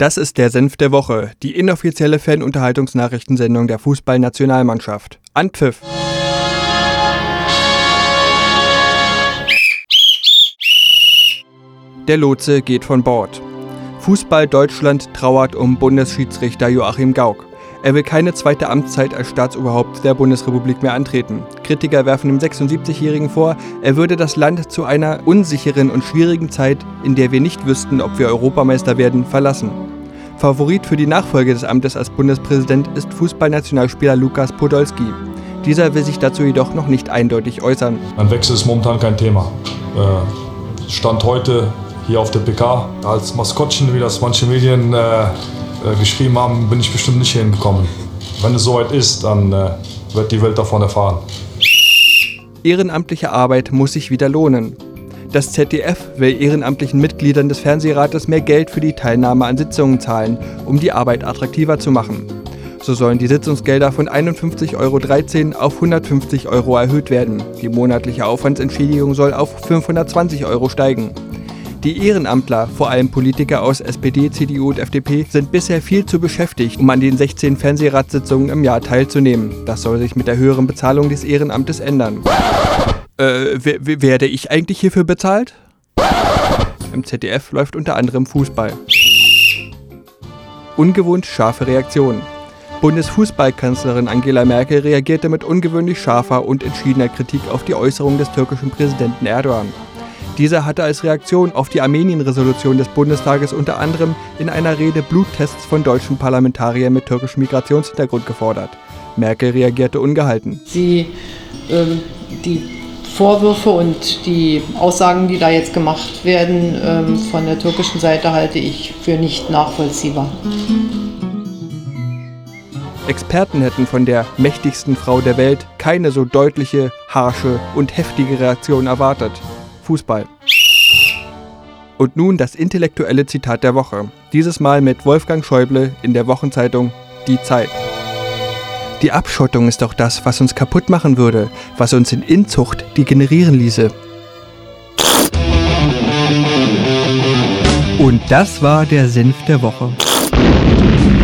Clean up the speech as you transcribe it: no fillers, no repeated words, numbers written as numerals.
Das ist der Senf der Woche, die inoffizielle Fan-Unterhaltungsnachrichtensendung der Fußballnationalmannschaft. Anpfiff! Der Lotse geht von Bord. Fußball Deutschland trauert um Bundesschiedsrichter Joachim Gauck. Er will keine zweite Amtszeit als Staatsoberhaupt der Bundesrepublik mehr antreten. Kritiker werfen dem 76-Jährigen vor, er würde das Land zu einer unsicheren und schwierigen Zeit, in der wir nicht wüssten, ob wir Europameister werden, verlassen. Favorit für die Nachfolge des Amtes als Bundespräsident ist Fußballnationalspieler Lukas Podolski. Dieser will sich dazu jedoch noch nicht eindeutig äußern. Ein Wechsel ist momentan kein Thema. Stand heute hier auf der PK als Maskottchen, wie das manche Medien geschrieben haben, bin ich bestimmt nicht hingekommen. Wenn es soweit ist, dann wird die Welt davon erfahren. Ehrenamtliche Arbeit muss sich wieder lohnen. Das ZDF will ehrenamtlichen Mitgliedern des Fernsehrates mehr Geld für die Teilnahme an Sitzungen zahlen, um die Arbeit attraktiver zu machen. So sollen die Sitzungsgelder von 51,13 € auf 150 € erhöht werden. Die monatliche Aufwandsentschädigung soll auf 520 € steigen. Die Ehrenamtler, vor allem Politiker aus SPD, CDU und FDP, sind bisher viel zu beschäftigt, um an den 16 Fernsehratssitzungen im Jahr teilzunehmen. Das soll sich mit der höheren Bezahlung des Ehrenamtes ändern. Werde ich eigentlich hierfür bezahlt? Im ZDF läuft unter anderem Fußball. Ungewohnt scharfe Reaktion. Bundesfußballkanzlerin Angela Merkel reagierte mit ungewöhnlich scharfer und entschiedener Kritik auf die Äußerung des türkischen Präsidenten Erdogan. Dieser hatte als Reaktion auf die Armenien-Resolution des Bundestages unter anderem in einer Rede Bluttests von deutschen Parlamentariern mit türkischem Migrationshintergrund gefordert. Merkel reagierte ungehalten. Die Vorwürfe und die Aussagen, die da jetzt gemacht werden von der türkischen Seite, halte ich für nicht nachvollziehbar. Experten hätten von der mächtigsten Frau der Welt keine so deutliche, harsche und heftige Reaktion erwartet. Fußball. Und nun das intellektuelle Zitat der Woche. Dieses Mal mit Wolfgang Schäuble in der Wochenzeitung Die Zeit. Die Abschottung ist doch das, was uns kaputt machen würde, was uns in Inzucht degenerieren ließe. Und das war der Senf der Woche.